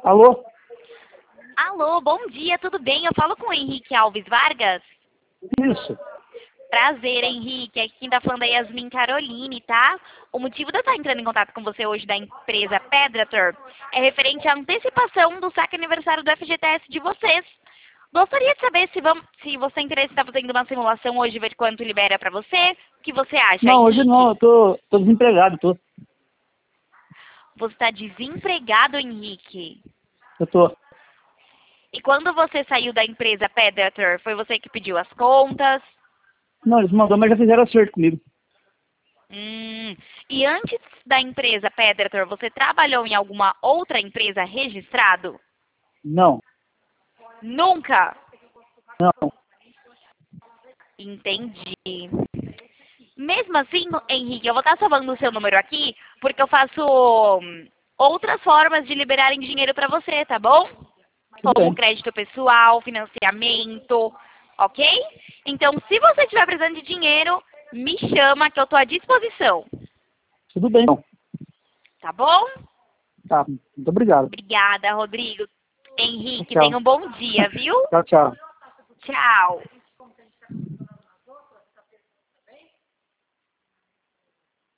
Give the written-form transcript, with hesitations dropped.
Alô? Alô, bom dia, tudo bem? Eu falo com o Henrique Alves Vargas. Isso. Prazer, Henrique. Aqui quem tá falando é Yasmin Caroline, tá? O motivo de eu estar entrando em contato com você hoje da empresa Predator é referente à antecipação do saque aniversário do FGTS de vocês. Gostaria de saber se você tem interesse em estar fazendo uma simulação hoje, ver quanto libera pra você. O que você acha, Não, hoje Henrique? não, eu tô desempregado, tô. Você está desempregado, Henrique? Eu tô. E quando você saiu da empresa Predator, foi você que pediu as contas? Não, eles mandaram, mas já fizeram acerto comigo. E antes da empresa Predator, você trabalhou em alguma outra empresa registrado? Não, Nunca? não. Entendi. Mesmo assim, Henrique, eu vou estar salvando o seu número aqui, porque eu faço outras formas de liberarem dinheiro para você, tá bom? Tudo Como bem. crédito pessoal, financiamento, ok? Então, se você estiver precisando de dinheiro, me chama que eu estou à disposição, Tudo bem, então. tá bom? Tá, muito obrigado. Obrigada, Rodrigo. Henrique, Tchau. tenha um bom dia, viu? Tchau, tchau. Tchau.